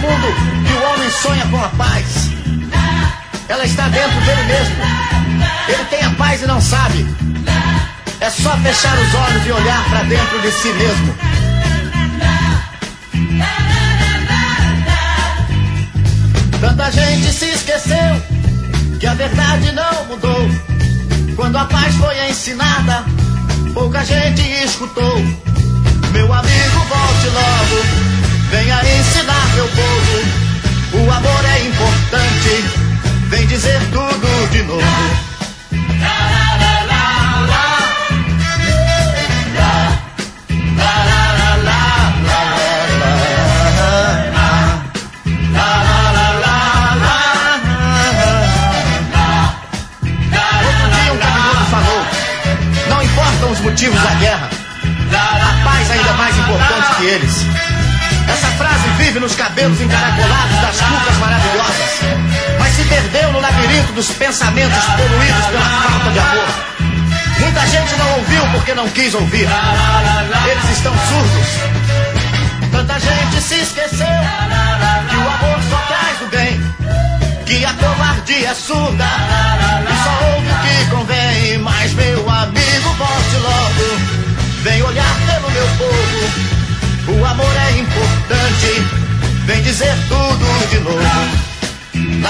mundo que o homem sonha com a paz. Ela está dentro dele mesmo. Ele tem a paz e não sabe. É só fechar os olhos e olhar para dentro de si mesmo. Tanta gente se esqueceu que a verdade não mudou. Quando a paz foi ensinada, pouca gente escutou. Meu amigo, volte logo, venha ensinar meu povo. O amor é importante, vem dizer tudo de novo. Os motivos da guerra, a paz ainda é mais importante que eles. Essa frase vive nos cabelos encaracolados das cucas maravilhosas, mas se perdeu no labirinto dos pensamentos poluídos pela falta de amor. Muita gente não ouviu porque não quis ouvir. Eles estão surdos. Tanta gente se esqueceu que o amor só traz o bem, que a covardia é surda e só ouve o que convém. Mas meu amigo, volte logo, vem olhar pelo meu povo. O amor é importante, vem dizer tudo de novo.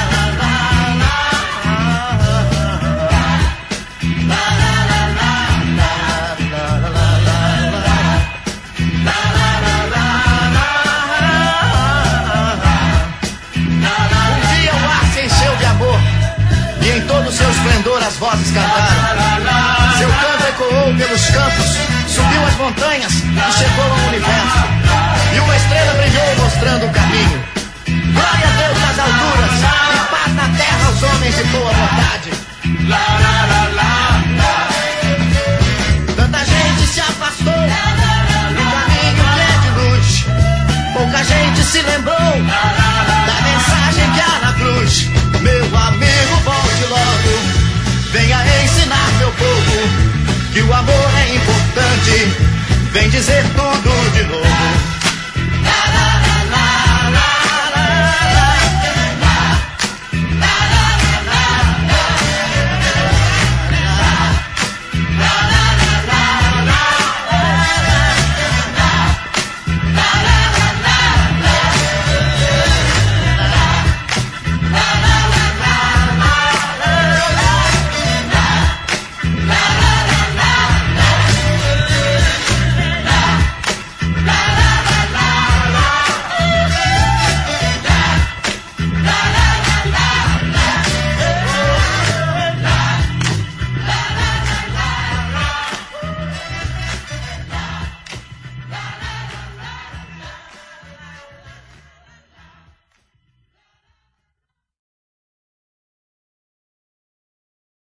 Em todo o seu esplendor as vozes cantaram. Seu canto ecoou pelos campos, subiu as montanhas e chegou ao universo. E uma estrela brilhou mostrando o caminho. Glória a Deus nas alturas e paz na terra aos homens de boa vontade. Tanta gente se afastou do caminho que é de luz. Pouca gente se lembrou da mensagem que há na cruz. Meu amigo, volte logo, venha ensinar meu povo que o amor é importante, vem dizer tudo